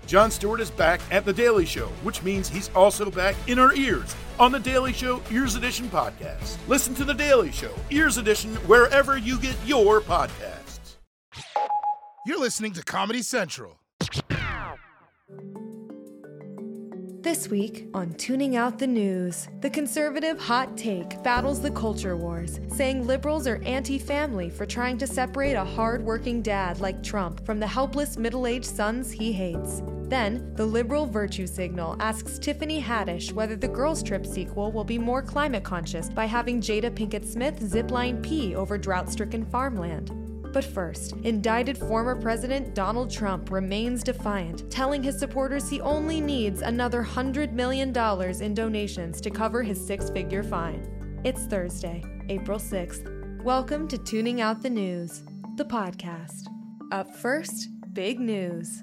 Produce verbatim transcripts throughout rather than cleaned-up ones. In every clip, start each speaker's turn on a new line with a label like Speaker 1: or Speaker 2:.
Speaker 1: Jon Stewart is back at The Daily Show, which means he's also back in our ears on The Daily Show Ears Edition podcast. Listen to The Daily Show Ears Edition wherever you get your podcasts.
Speaker 2: You're listening to Comedy Central.
Speaker 3: This week on Tuning Out the News, the conservative hot take battles the culture wars, saying liberals are anti-family for trying to separate a hard-working dad like Trump from the helpless middle-aged sons he hates. Then, the liberal virtue signal asks Tiffany Haddish whether the Girls Trip sequel will be more climate conscious by having Jada Pinkett Smith zipline pee over drought-stricken farmland. But first, indicted former President Donald Trump remains defiant, telling his supporters he only needs another one hundred million dollars in donations to cover his six-figure fine. It's Thursday, April sixth. Welcome to Tuning Out the News, the podcast. Up first, big news.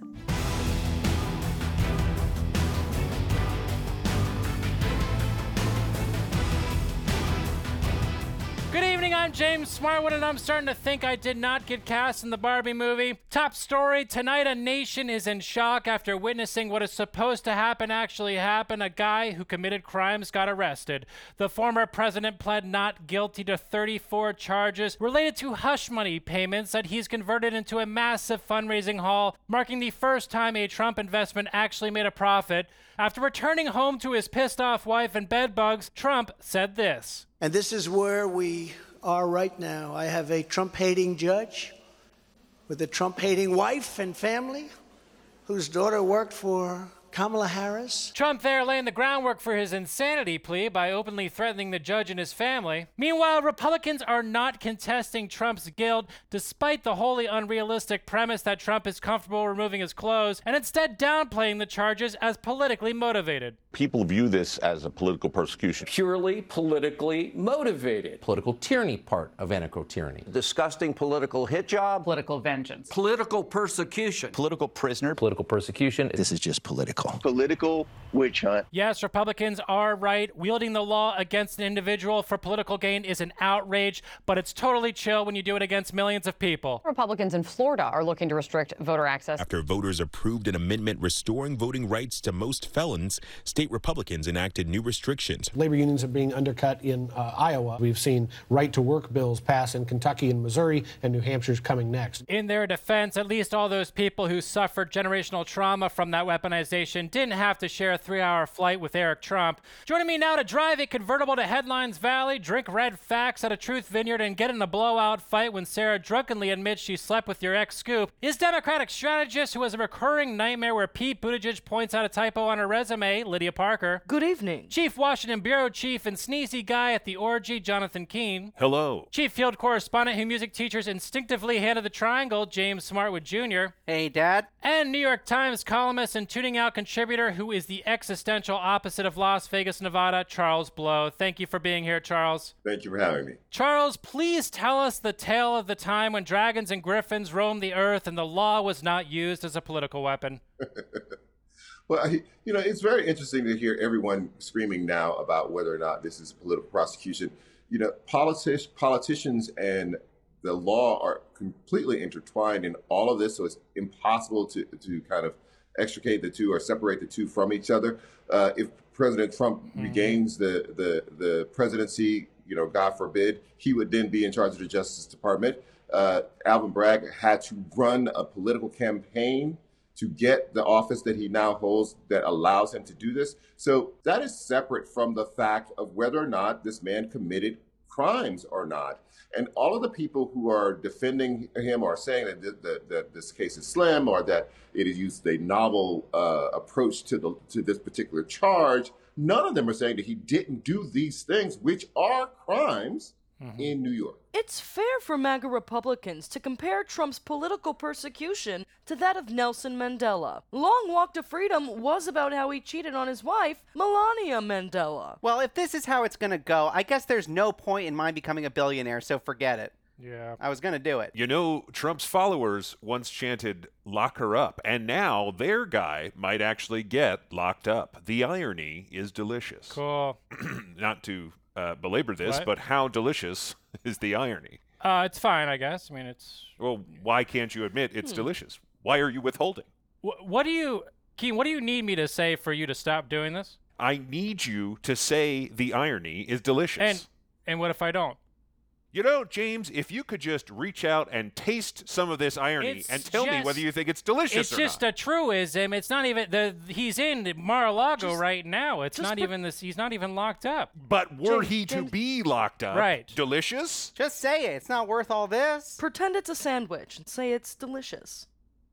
Speaker 4: Good evening, I'm James Smartwood, and I'm starting to think I did not get cast in the Barbie movie. Top story, tonight a nation is in shock after witnessing what is supposed to happen actually happened. A guy who committed crimes got arrested. The former president pled not guilty to thirty-four charges related to hush money payments that he's converted into a massive fundraising haul, marking the first time a Trump investment actually made a profit. After returning home to his pissed-off wife and bedbugs, Trump said this.
Speaker 5: And this is where we are right now. I have a Trump-hating judge with a Trump-hating wife and family whose daughter worked for Kamala Harris.
Speaker 4: Trump there laying the groundwork for his insanity plea by openly threatening the judge and his family. Meanwhile, Republicans are not contesting Trump's guilt, despite the wholly unrealistic premise that Trump is comfortable removing his clothes, and instead downplaying the charges as politically motivated.
Speaker 6: People view this as a political persecution.
Speaker 7: Purely politically motivated. Political tyranny part of anarcho-tyranny.
Speaker 8: Disgusting political hit job.
Speaker 9: Political vengeance.
Speaker 8: Political persecution.
Speaker 10: Political prisoner.
Speaker 7: Political persecution.
Speaker 10: This is just political.
Speaker 11: Political witch hunt.
Speaker 4: Yes, Republicans are right. Wielding the law against an individual for political gain is an outrage, but it's totally chill when you do it against millions of people.
Speaker 9: Republicans in Florida are looking to restrict voter access.
Speaker 12: After voters approved an amendment restoring voting rights to most felons, state Republicans enacted new restrictions.
Speaker 13: Labor unions are being undercut in uh, Iowa. We've seen right-to-work bills pass in Kentucky and Missouri, and New Hampshire's coming next.
Speaker 4: In their defense, at least all those people who suffered generational trauma from that weaponization didn't have to share a three-hour flight with Eric Trump. Joining me now to drive a convertible to Headlines Valley, drink red facts at a Truth Vineyard, and get in a blowout fight when Sarah drunkenly admits she slept with your ex-scoop, is Democratic strategist who has a recurring nightmare where Pete Buttigieg points out a typo on her resume, Lydia Parker.
Speaker 14: Good evening.
Speaker 4: Chief Washington Bureau Chief and sneezy guy at the orgy, Jonathan Keene.
Speaker 15: Hello.
Speaker 4: Chief Field Correspondent who music teachers instinctively handed the triangle, James Smartwood Junior
Speaker 16: Hey, Dad.
Speaker 4: And New York Times columnist and Tuning Out contributor who is the existential opposite of Las Vegas, Nevada, Charles Blow. Thank you for being here, Charles.
Speaker 17: Thank you for having me.
Speaker 4: Charles, please tell us the tale of the time when dragons and griffins roamed the earth and the law was not used as a political weapon.
Speaker 17: Well, I, you know, it's very interesting to hear everyone screaming now about whether or not this is political prosecution. You know, politi- politicians and the law are completely intertwined in all of this, so it's impossible to, to kind of extricate the two or separate the two from each other. Uh, if President Trump mm-hmm. regains the, the, the presidency, you know, God forbid, he would then be in charge of the Justice Department. Uh, Alvin Bragg had to run a political campaign to get the office that he now holds that allows him to do this. So that is separate from the fact of whether or not this man committed crimes or not. And all of the people who are defending him are saying that, th- that, that this case is slim or that it has used a novel uh, approach to the to this particular charge. None of them are saying that he didn't do these things, which are crimes mm-hmm. in New York.
Speaker 14: It's fair for MAGA Republicans to compare Trump's political persecution to that of Nelson Mandela. Long Walk to Freedom was about how he cheated on his wife, Melania Mandela.
Speaker 16: Well, if this is how it's going to go, I guess there's no point in my becoming a billionaire, so forget it.
Speaker 4: Yeah.
Speaker 16: I was going to do it.
Speaker 15: You know, Trump's followers once chanted, "Lock her up," and now their guy might actually get locked up. The irony is delicious.
Speaker 4: Cool.
Speaker 15: Not to uh, belabor this,
Speaker 4: what?
Speaker 15: but how delicious is the irony?
Speaker 4: Uh, it's fine, I guess. I mean, it's...
Speaker 15: Well, why can't you admit it's
Speaker 4: hmm.
Speaker 15: delicious? Why are you withholding?
Speaker 4: Wh- what do you... Keen, what do you need me to say for you to stop doing this?
Speaker 15: I need you to say the irony is delicious.
Speaker 4: And and what if I don't?
Speaker 15: You know, James, if you could just reach out and taste some of this irony
Speaker 4: It's
Speaker 15: and tell
Speaker 4: just-
Speaker 15: me whether you think it's delicious
Speaker 4: It's
Speaker 15: or
Speaker 4: just
Speaker 15: not.
Speaker 4: a truism. It's not even the he's in Mar-a-Lago
Speaker 14: Just-
Speaker 4: right now. It's
Speaker 14: just
Speaker 4: not
Speaker 14: pre-
Speaker 4: even this. He's not even locked up.
Speaker 15: But were
Speaker 14: James,
Speaker 15: he to
Speaker 14: James-
Speaker 15: be locked up,
Speaker 4: Right.
Speaker 15: delicious?
Speaker 16: Just say it. It's not worth all this.
Speaker 14: Pretend it's a sandwich and say it's delicious.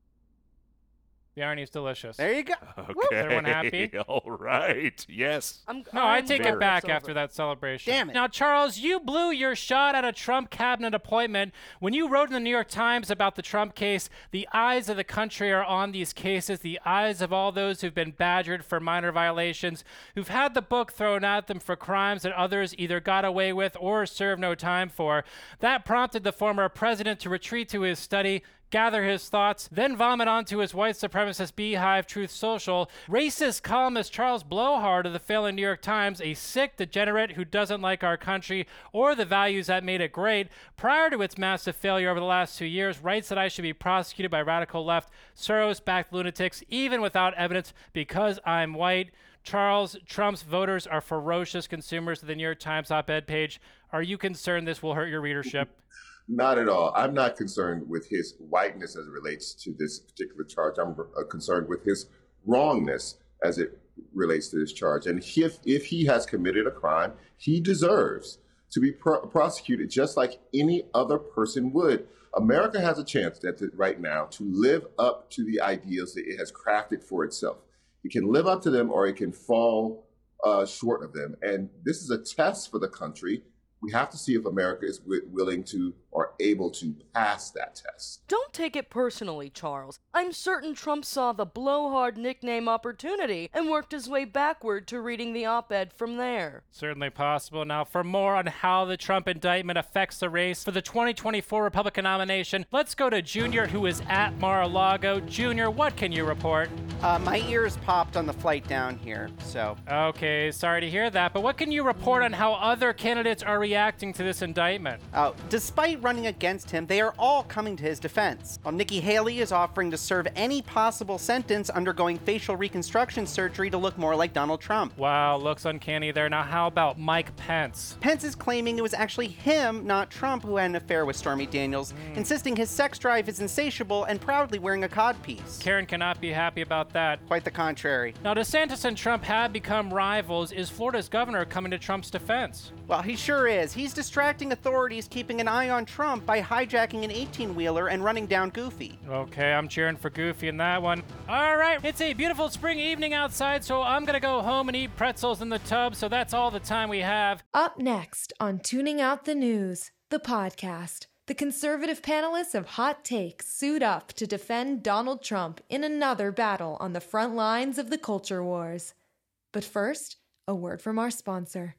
Speaker 4: The irony's delicious.
Speaker 16: There you go.
Speaker 15: Okay.
Speaker 4: Is everyone happy?
Speaker 15: All right. Yes.
Speaker 14: I'm,
Speaker 4: No, I
Speaker 14: I'm
Speaker 4: take
Speaker 14: very
Speaker 4: it back
Speaker 14: upset
Speaker 4: after
Speaker 14: over
Speaker 4: that celebration.
Speaker 16: Damn it.
Speaker 4: Now, Charles, you blew your shot at a Trump cabinet appointment. When you wrote in the New York Times about the Trump case, the eyes of the country are on these cases, the eyes of all those who've been badgered for minor violations, who've had the book thrown at them for crimes that others either got away with or served no time for. That prompted the former president to retreat to his study, gather his thoughts, then vomit onto his white supremacist beehive Truth Social. Racist columnist Charles Blowhard of the failing New York Times, a sick degenerate who doesn't like our country or the values that made it great, prior to its massive failure over the last two years, writes that I should be prosecuted by radical left, Soros-backed lunatics, even without evidence, because I'm white. Charles, Trump's voters are ferocious consumers of the New York Times op-ed page. Are you concerned this will hurt your readership?
Speaker 17: Not at all. I'm not concerned with his whiteness as it relates to this particular charge. I'm uh, concerned with his wrongness as it relates to this charge. And if, if he has committed a crime, he deserves to be pro- prosecuted just like any other person would. America has a chance that to, right now to live up to the ideals that it has crafted for itself. It can live up to them or it can fall uh, short of them. And this is a test for the country. We have to see if America is w- willing to or able to pass that test.
Speaker 14: Don't take it personally, Charles. I'm certain Trump saw the blowhard nickname opportunity and worked his way backward to reading the op-ed from there.
Speaker 4: Certainly possible. Now, for more on how the Trump indictment affects the race for the twenty twenty-four Republican nomination, let's go to Junior, who is at Mar-a-Lago. Junior, what can you report?
Speaker 16: Uh, my ears popped on the flight down here, so.
Speaker 4: Okay, sorry to hear that, but what can you report on how other candidates are reacting to this indictment?
Speaker 16: Uh, despite running against him, they are all coming to his defense. While Nikki Haley is offering to serve any possible sentence undergoing facial reconstruction surgery to look more like Donald Trump.
Speaker 4: Wow, looks uncanny there. Now, how about Mike Pence?
Speaker 16: Pence is claiming it was actually him, not Trump, who had an affair with Stormy Daniels, mm. insisting his sex drive is insatiable and proudly wearing a codpiece.
Speaker 4: Karen cannot be happy about that.
Speaker 16: Quite the contrary.
Speaker 4: Now, DeSantis and Trump have become rivals. Is Florida's governor coming to Trump's defense?
Speaker 16: Well, he sure is. He's distracting authorities, keeping an eye on Trump by hijacking an eighteen-wheeler and running down Goofy.
Speaker 4: Okay, I'm cheering for Goofy in that one. All right, it's a beautiful spring evening outside, so I'm gonna go home and eat pretzels in the tub, so that's all the time we have.
Speaker 3: Up next on Tuning Out the News, the podcast, the conservative panelists of Hot Takes suit up to defend Donald Trump in another battle on the front lines of the culture wars. But first, a word from our sponsor.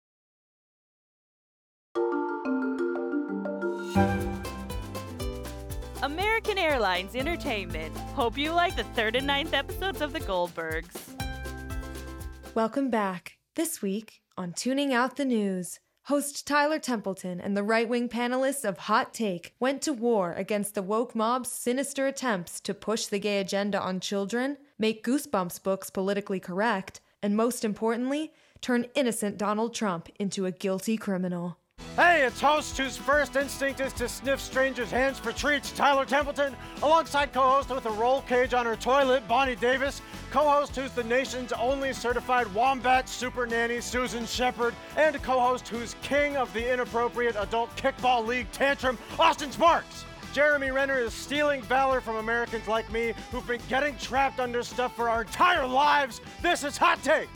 Speaker 10: American Airlines Entertainment. Hope you like the third and ninth episodes of The Goldbergs.
Speaker 3: Welcome back. This week on Tuning Out the News, host Tyler Templeton and the right-wing panelists of Hot Take went to war against the woke mob's sinister attempts to push the gay agenda on children, make Goosebumps books politically correct, and most importantly, turn innocent Donald Trump into a guilty criminal.
Speaker 18: Hey, it's host whose first instinct is to sniff strangers' hands for treats, Tyler Templeton, alongside co-host with a roll cage on her toilet, Bonnie Davis, co-host who's the nation's only certified wombat super nanny, Susan Shepard, and co-host who's king of the inappropriate adult kickball league tantrum, Austin Sparks. Jeremy Renner is stealing valor from Americans like me who've been getting trapped under stuff for our entire lives. This is Hot Take.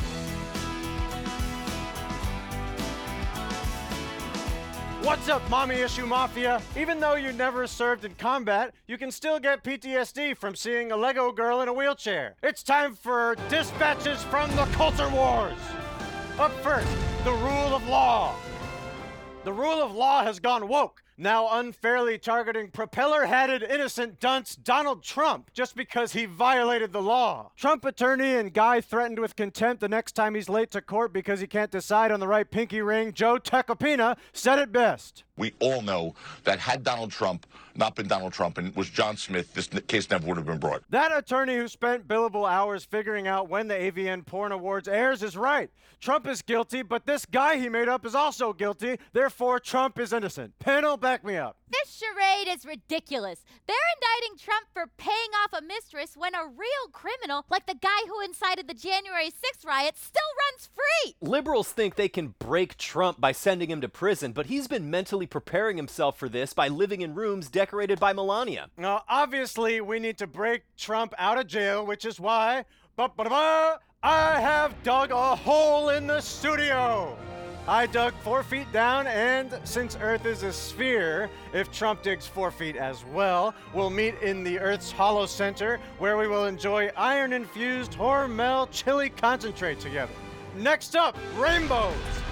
Speaker 18: What's up, Mommy Issue Mafia? Even though you never served in combat, you can still get P T S D from seeing a Lego girl in a wheelchair. It's time for Dispatches from the Culture Wars. Up first, the rule of law. The rule of law has gone woke. now unfairly targeting propeller-hatted innocent dunce Donald Trump just because he violated the law. Trump attorney and guy threatened with contempt the next time he's late to court because he can't decide on the right pinky ring, Joe Tacopina, said it best.
Speaker 6: We all know that had Donald Trump not been Donald Trump and was John Smith, this case never would have been brought.
Speaker 18: That attorney who spent billable hours figuring out when the A V N Porn Awards airs is right. Trump is guilty, but this guy he made up is also guilty. Therefore, Trump is innocent. Panel, back me up.
Speaker 19: This charade is ridiculous. They're indicting Trump for paying off a mistress when a real criminal, like the guy who incited the January sixth riots, still runs free.
Speaker 20: Liberals think they can break Trump by sending him to prison, but he's been mentally preparing himself for this by living in rooms decorated by Melania.
Speaker 18: Now, obviously, we need to break Trump out of jail, which is why ba-ba-da-ba, I have dug a hole in the studio. I dug four feet down, and since Earth is a sphere, if Trump digs four feet as well, we'll meet in the Earth's hollow center, where we will enjoy iron-infused Hormel chili concentrate together. Next up, rainbows.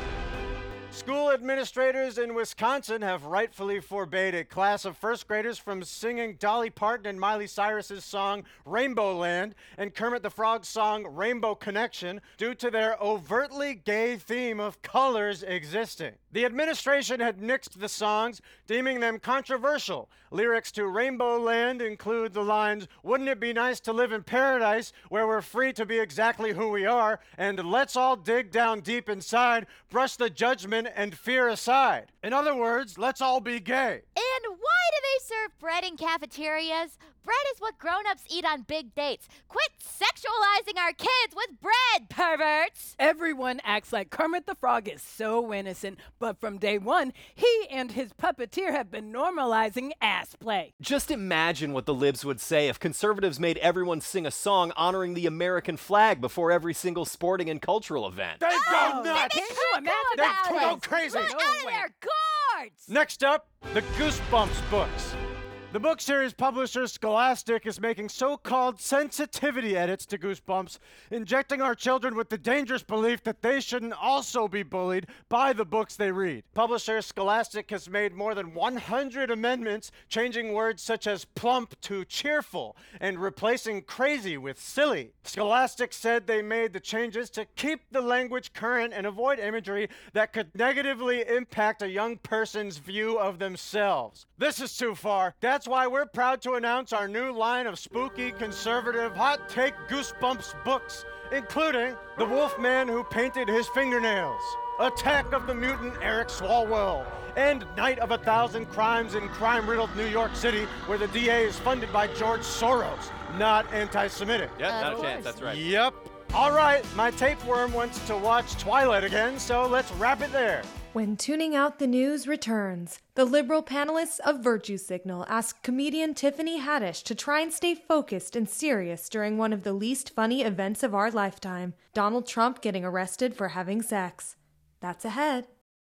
Speaker 18: School administrators in Wisconsin have rightfully forbade a class of first graders from singing Dolly Parton and Miley Cyrus's song Rainbow Land and Kermit the Frog's song Rainbow Connection due to their overtly gay theme of colors existing. The administration had nixed the songs, deeming them controversial. Lyrics to Rainbow Land include the lines, "Wouldn't it be nice to live in paradise where we're free to be exactly who we are," and "Let's all dig down deep inside, brush the judgment and fear aside." In other words, let's all be gay.
Speaker 19: And why do they serve bread in cafeterias? Bread is what grown-ups eat on big dates. Quit sexualizing our kids with bread, perverts!
Speaker 21: Everyone acts like Kermit the Frog is so innocent, but from day one, he and his puppeteer have been normalizing ass play.
Speaker 20: Just imagine what the libs would say if conservatives made everyone sing a song honoring the American flag before every single sporting and cultural event.
Speaker 18: They
Speaker 19: oh,
Speaker 18: go nuts!
Speaker 19: Can you imagine
Speaker 18: They go crazy!
Speaker 19: Let out of their guards!
Speaker 18: Next up, the Goosebumps books. The book series publisher Scholastic is making so-called sensitivity edits to Goosebumps, injecting our children with the dangerous belief that they shouldn't also be bullied by the books they read. Publisher Scholastic has made more than one hundred amendments, changing words such as plump to cheerful and replacing crazy with silly. Scholastic said they made the changes to keep the language current and avoid imagery that could negatively impact a young person's view of themselves. This is too far. That's why we're proud to announce our new line of spooky, conservative, hot take Goosebumps books, including The Wolfman Who Painted His Fingernails, Attack of the Mutant Eric Swalwell, and Night of a Thousand Crimes in crime-riddled New York City, where the D A is funded by George Soros, not anti-Semitic.
Speaker 20: Yep, not a chance, that's right.
Speaker 18: Yep. All right, my tapeworm wants to watch Twilight again, so let's wrap it there.
Speaker 3: When Tuning Out the News returns, the liberal panelists of Virtue Signal ask comedian Tiffany Haddish to try and stay focused and serious during one of the least funny events of our lifetime, Donald Trump getting arrested for having sex. That's ahead.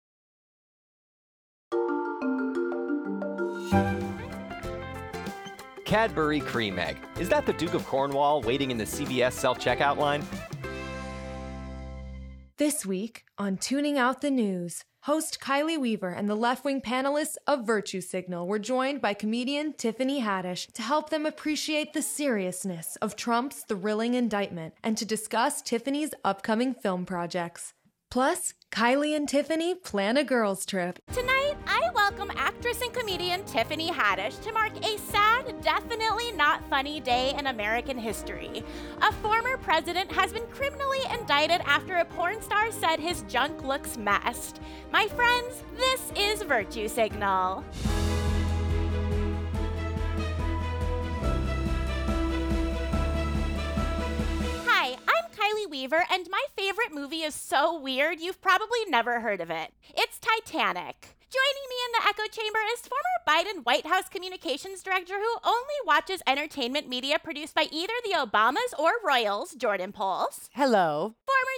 Speaker 20: Cadbury Cream Egg. Is that the Duke of Cornwall waiting in the C V S self-checkout line?
Speaker 3: This week on Tuning Out the News, host Kylie Weaver and the left-wing panelists of Virtue Signal were joined by comedian Tiffany Haddish to help them appreciate the seriousness of Trump's thrilling indictment and to discuss Tiffany's upcoming film projects. Plus, Kylie and Tiffany plan a girls' trip.
Speaker 22: Tonight, I welcome actress and comedian Tiffany Haddish to mark a sad, definitely not funny day in American history. A former president has been criminally indicted after a porn star said his junk looks messed. My friends, this is Virtue Signal. Hi, I'm Kylie Weaver, and my favorite movie is so weird you've probably never heard of it. It's Titanic. Joining me in the echo chamber is former Biden White House communications director who only watches entertainment media produced by either the Obamas or Royals, Jordan Poles.
Speaker 21: Hello.
Speaker 22: Former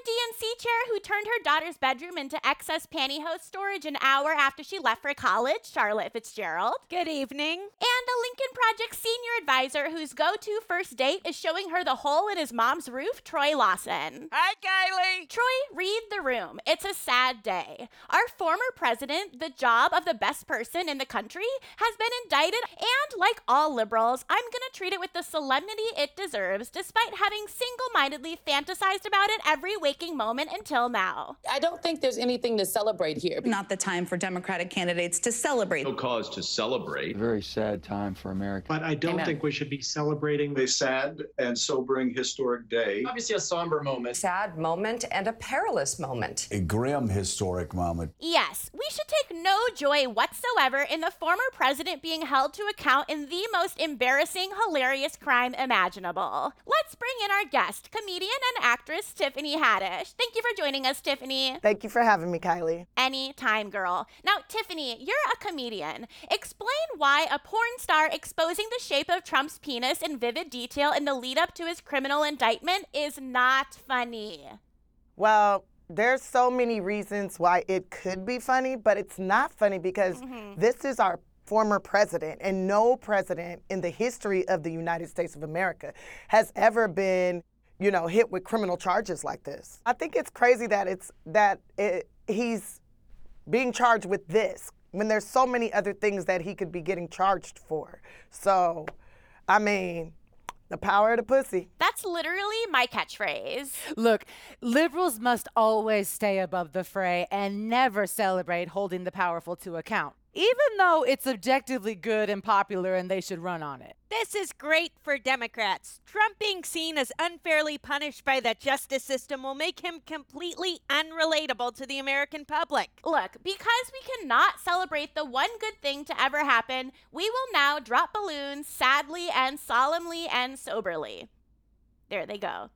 Speaker 22: D N C chair who turned her daughter's bedroom into excess pantyhose storage an hour after she left for college, Charlotte Fitzgerald.
Speaker 1: Good evening.
Speaker 22: And the Lincoln Project senior advisor whose go-to first date is showing her the hole in his mom's roof, Troy Lawson.
Speaker 1: Hi, Kylie.
Speaker 22: Troy, read the room. It's a sad day. Our former president, the job of the best person in the country, has been indicted, and like all liberals, I'm gonna treat it with the solemnity it deserves, despite having single-mindedly fantasized about it every waking moment until now.
Speaker 2: I don't think there's anything to celebrate here.
Speaker 23: Not the time for Democratic candidates to celebrate.
Speaker 24: No cause to celebrate.
Speaker 25: A very sad time for America.
Speaker 26: But I don't
Speaker 23: Amen.
Speaker 26: think we should be celebrating
Speaker 24: A sad and sobering historic day.
Speaker 25: Obviously a somber moment.
Speaker 27: Sad moment and a perilous moment.
Speaker 28: A grim historic moment.
Speaker 22: Yes, we should take no joy whatsoever in the former president being held to account in the most embarrassing, hilarious crime imaginable. Let's bring in our guest, comedian and actress Tiffany Haddish. Thank you for joining us, Tiffany.
Speaker 29: Thank you for having me, Kylie.
Speaker 22: Anytime, girl. Now, Tiffany, you're a comedian. Explain why a porn star exposing the shape of Trump's penis in vivid detail in the lead up to his criminal indictment is not funny.
Speaker 29: Well, there's so many reasons why it could be funny, but it's not funny because mm-hmm. this is our former president, and no president in the history of the United States of America has ever been, you know, hit with criminal charges like this. I think it's crazy that it's that it, he's being charged with this when there's so many other things that he could be getting charged for. So, I mean, the power of the pussy.
Speaker 22: That's literally my catchphrase.
Speaker 21: Look, liberals must always stay above the fray and never celebrate holding the powerful to account, even though it's objectively good and popular and they should run on it.
Speaker 1: This is great for Democrats. Trump being seen as unfairly punished by the justice system will make him completely unrelatable to the American public.
Speaker 22: Look, because we cannot celebrate the one good thing to ever happen, we will now drop balloons sadly and solemnly and soberly. There they go.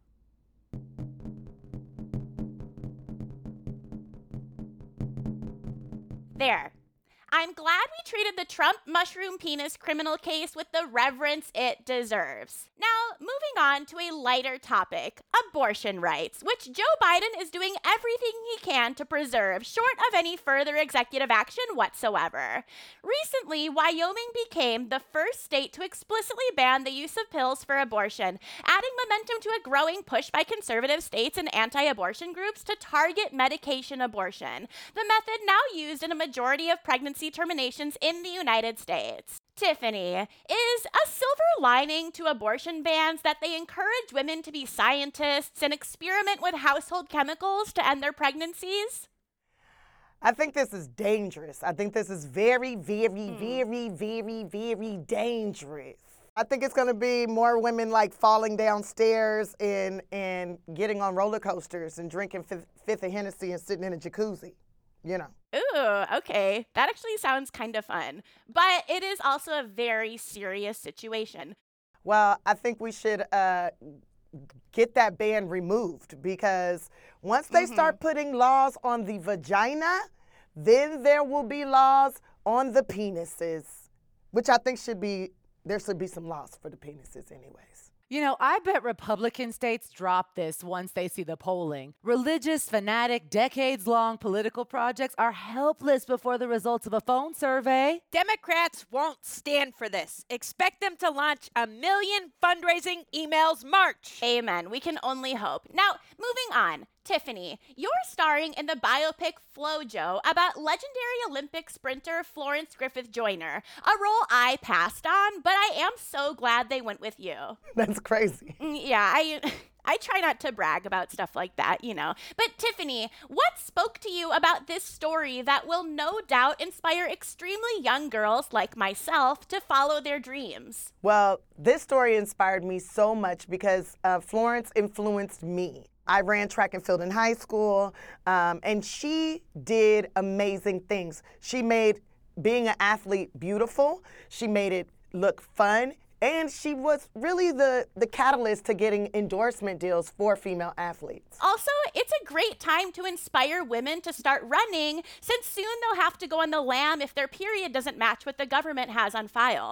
Speaker 22: There. I'm glad we treated the Trump mushroom penis criminal case with the reverence it deserves. Now, moving on to a lighter topic, abortion rights, which Joe Biden is doing everything he can to preserve, short of any further executive action whatsoever. Recently, Wyoming became the first state to explicitly ban the use of pills for abortion, adding momentum to a growing push by conservative states and anti-abortion groups to target medication abortion, the method now used in a majority of pregnancy terminations in the United States. Tiffany, is a silver lining to abortion bans that they encourage women to be scientists and experiment with household chemicals to end their pregnancies?
Speaker 29: I think this is dangerous. I think this is very, very, mm. very, very, very dangerous. I think it's going to be more women like falling downstairs and, and getting on roller coasters and drinking fifth, fifth of Hennessy and sitting in a jacuzzi, you know.
Speaker 22: Ooh, okay. That actually sounds kind of fun. But it is also a very serious situation.
Speaker 29: Well, I think we should uh, get that ban removed because once they mm-hmm. start putting laws on the vagina, then there will be laws on the penises, which I think should be, there should be some laws for the penises anyways.
Speaker 21: You know, I bet Republican states drop this once they see the polling. Religious, fanatic, decades-long political projects are helpless before the results of a phone survey.
Speaker 1: Democrats won't stand for this. Expect them to launch a million fundraising emails March.
Speaker 22: Amen. We can only hope. Now, moving on. Tiffany, you're starring in the biopic FloJo about legendary Olympic sprinter Florence Griffith Joyner, a role I passed on, but I am so glad they went with you.
Speaker 29: That's crazy.
Speaker 22: Yeah, I I try not to brag about stuff like that, you know. But Tiffany, what spoke to you about this story that will no doubt inspire extremely young girls like myself to follow their dreams?
Speaker 29: Well, this story inspired me so much because uh, Florence influenced me. I ran track and field in high school, um, and she did amazing things. She made being an athlete beautiful. She made it look fun, and she was really the, the catalyst to getting endorsement deals for female athletes.
Speaker 22: Also, it's a great time to inspire women to start running, since soon they'll have to go on the lam if their period doesn't match what the government has on file.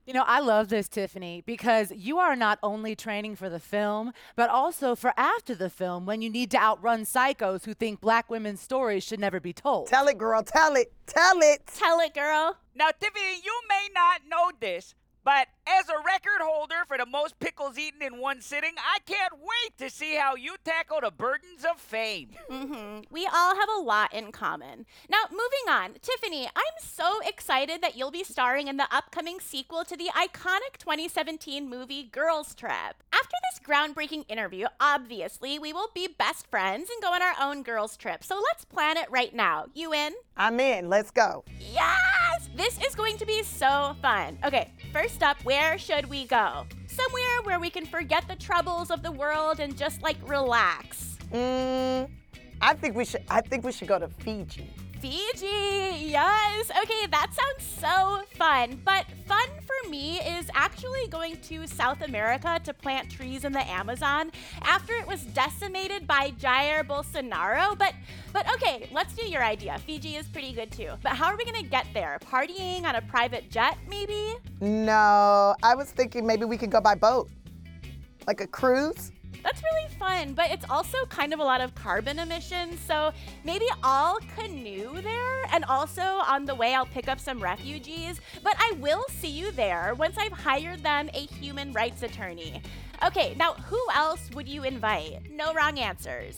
Speaker 21: You know, I love this, Tiffany, because you are not only training for the film, but also for after the film when you need to outrun psychos who think black women's stories should never be told.
Speaker 29: Tell it, girl. Tell it. Tell it.
Speaker 22: Tell it, girl.
Speaker 5: Now, Tiffany, you may not know this, but as a record holder for the most pickles eaten in one sitting, I can't wait to see how you tackle the burdens of fame.
Speaker 22: Mm-hmm. We all have a lot in common. Now, moving on. Tiffany, I'm so excited that you'll be starring in the upcoming sequel to the iconic twenty seventeen movie Girls Trip. After this groundbreaking interview, obviously, we will be best friends and go on our own girls trip. So let's plan it right now. You in?
Speaker 29: I'm in. Let's go.
Speaker 22: Yes! This is going to be so fun. Okay, first up, where should we go? Somewhere where we can forget the troubles of the world and just like relax.
Speaker 29: Mm, I think we should. I think we should go to Fiji.
Speaker 22: Fiji, yes. Okay, that sounds so fun. But fun for me is actually going to South America to plant trees in the Amazon after it was decimated by Jair Bolsonaro. But, but okay, let's do your idea. Fiji is pretty good too. But how are we gonna get there? Partying on a private jet, maybe?
Speaker 29: No, I was thinking maybe we could go by boat, like a cruise.
Speaker 22: That's really fun, but it's also kind of a lot of carbon emissions, so maybe I'll canoe there, and also on the way I'll pick up some refugees, but I will see you there once I've hired them a human rights attorney. Okay, now who else would you invite? No wrong answers.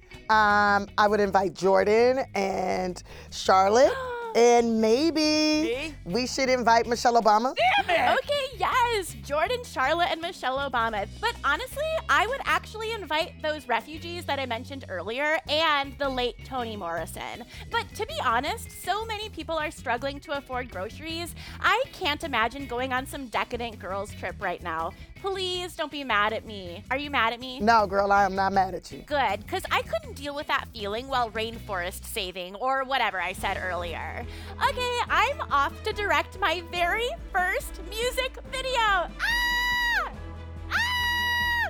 Speaker 29: Um, I would invite Jordan and Charlotte. And maybe
Speaker 5: Me?
Speaker 29: we should invite Michelle Obama.
Speaker 5: Damn it!
Speaker 22: Okay, yes, Jordan, Charlotte, and Michelle Obama. But honestly, I would actually invite those refugees that I mentioned earlier and the late Toni Morrison. But to be honest, so many people are struggling to afford groceries. I can't imagine going on some decadent girls trip right now. Please don't be mad at me. Are you mad at me?
Speaker 29: No, girl, I am not mad at you.
Speaker 22: Good, because I couldn't deal with that feeling while rainforest saving or whatever I said earlier. Okay, I'm off to direct my very first music video. Ah! Ah!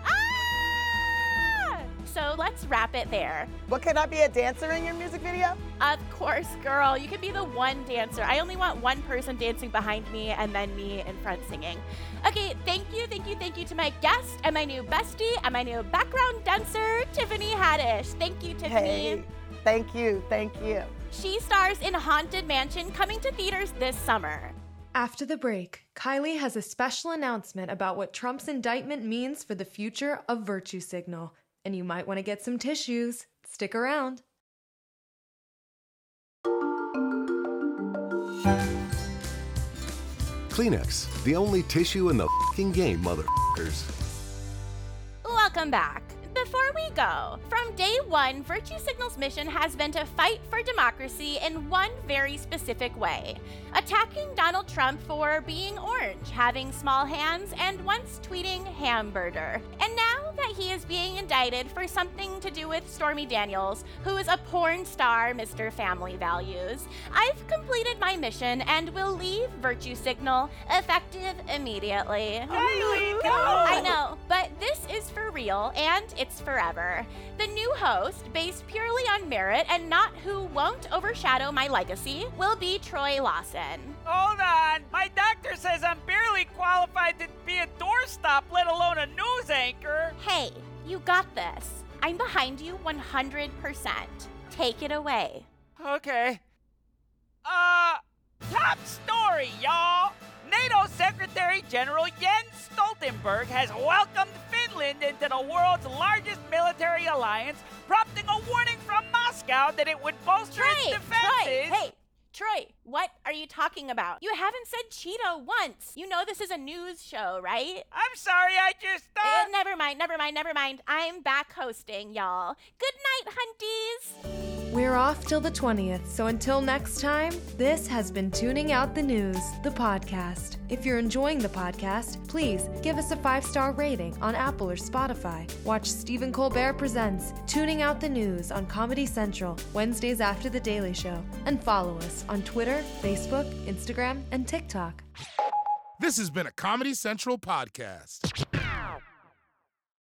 Speaker 22: Ah! So let's wrap it there.
Speaker 29: What, can I be a dancer in your music video?
Speaker 22: Of course, girl. You can be the one dancer. I only want one person dancing behind me and then me in front singing. Okay, thank you, thank you, thank you to my guest and my new bestie and my new background dancer, Tiffany Haddish. Thank you, Tiffany.
Speaker 29: Hey, thank you, thank you.
Speaker 22: She stars in Haunted Mansion, coming to theaters this summer.
Speaker 3: After the break, Kylie has a special announcement about what Trump's indictment means for the future of Virtue Signal. And you might want to get some tissues. Stick around.
Speaker 7: Kleenex, the only tissue in the f***ing game, motherfuckers.
Speaker 22: Welcome back. Before we go, from day one, Virtue Signal's mission has been to fight for democracy in one very specific way. Attacking Donald Trump for being orange, having small hands, and once tweeting hamburger. And now that he is being indicted for something to do with Stormy Daniels, who is a porn star, Mister Family Values, I've completed my mission and will leave Virtue Signal effective immediately.
Speaker 5: Kylie, go!
Speaker 22: I know, but this is for real, and it's forever. The new host, based purely on merit and not who won't overshadow my legacy, will be Troy Lawson.
Speaker 5: Hold on. My doctor says I'm barely qualified to be a doorstop, let alone a news anchor.
Speaker 22: Hey, you got this. I'm behind you one hundred percent. Take it away.
Speaker 5: Okay. Uh, top story, y'all. NATO Secretary General Jens Stoltenberg has welcomed Finland into the world's largest military alliance, prompting a warning from Moscow that it would bolster
Speaker 22: Troy,
Speaker 5: its defenses.
Speaker 22: Troy, hey, Troy, what are you talking about? You haven't said Cheeto once. You know this is a news show, right?
Speaker 5: I'm sorry, I just thought...
Speaker 22: Uh, never mind, never mind, never mind. I'm back hosting, y'all. Good night, hunties.
Speaker 3: We're off till the twentieth, so until next time, this has been Tuning Out the News, the podcast. If you're enjoying the podcast, please give us a five-star rating on Apple or Spotify. Watch Stephen Colbert Presents Tuning Out the News on Comedy Central, Wednesdays after The Daily Show. And follow us on Twitter, Facebook, Instagram, and TikTok.
Speaker 8: This has been a Comedy Central podcast.